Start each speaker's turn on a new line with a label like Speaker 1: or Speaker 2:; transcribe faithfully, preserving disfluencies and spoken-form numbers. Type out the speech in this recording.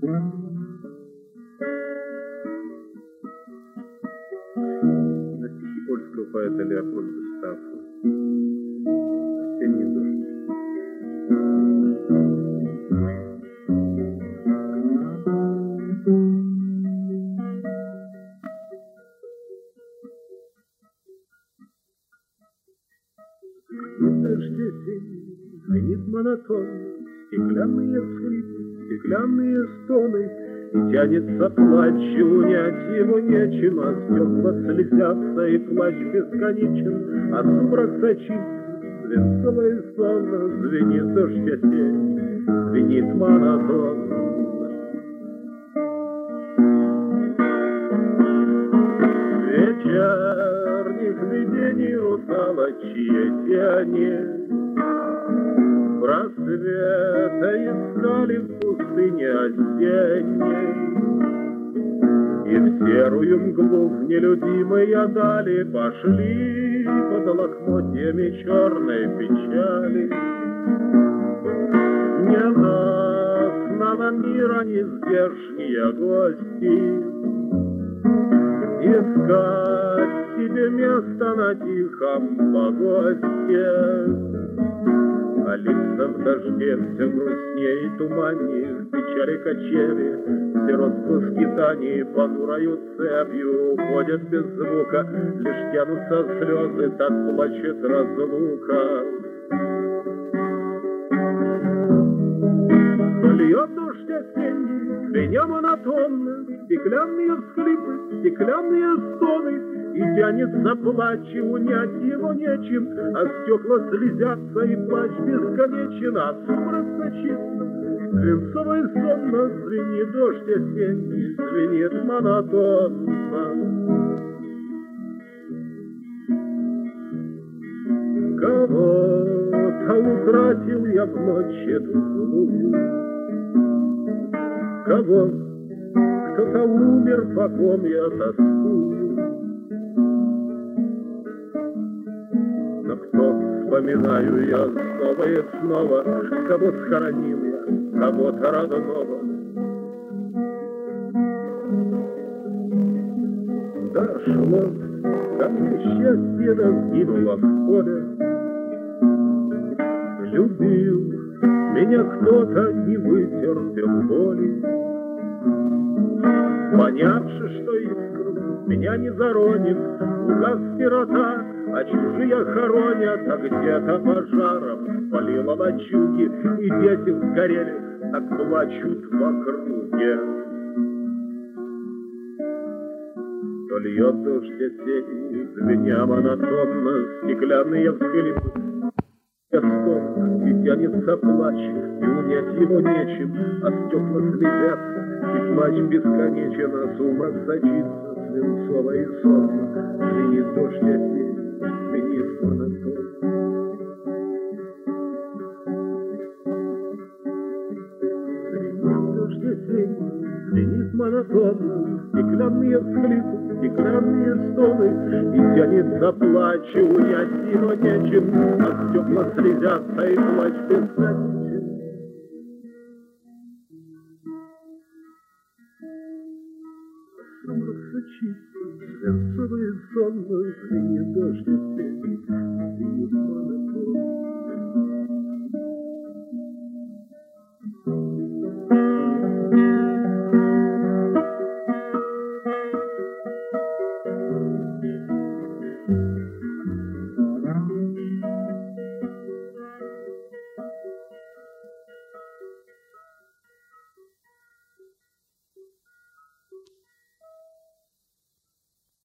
Speaker 1: На стихи польского поэта Леопольда Стаффа. Осенний дождь. Дождь осенний, звенит монотонно, стеклянные всхлипы, стеклянные стоны, и тянется плач, и унять его нечем, а стекла слезятся, и плач бесконечен, а сумрак сочится, свинцово и сонно, звенит дождь осенний, звенит монотонно. Вечерних видений русалочьи тени просвета искали в пустыне осенней, и в серую мглу в нелюдимые дали пошли под лохмотьями черной печали. Ненастного мира нездешние гости искать себе место на тихом погосте, а лица в дожде все грустнее и туманнее, в печали кочевья, сиротству скитаний понурою цепью уходят без звука, лишь тянутся слезы, так плачет разлука. Льет дождь осенний, звеня монотонно, стеклянные всхлипы, стеклянные стоны, и тянется плач, и унять его нечем, а стекла слезятся, и плач бесконечен, а сумрак сочится, свинцово и сонно, звенит дождь осенний, звенит монотонно. Кого-то утратил я в ночь эту злую, кого, кто-то умер, по ком я тоскую. Но кто, вспоминаю я снова и снова, кого схоронил я, кого-то родного. Дошло, ко мне счастье, да сгинуло в поле. Любил меня кто-то, не вытерпел боли. Понявши, что искру меня не заронит, угас сирота, а чужие хоронят, а где-то пожаром спалило лачуги, и дети сгорели, так плачут в округе. То льет дождь осенний, звеня монотонно, стеклянные всхлипы, и тянется плач, и унять его нечем, а стекла слезятся, и плач бесконечен, а сумрак сочится, свинцово и сонно, звенит дождь осенний, звенит монотонно. Звенит дождь осенний, звенит монотонно, стеклянные всхлипы, стеклянные стоны, и тянется плач, и унять его нечем, а стекла слезятся, и плач бесконечен. Сумрак сочится, свинцово и сонно, звенит дождь осенний, звенит монотонно.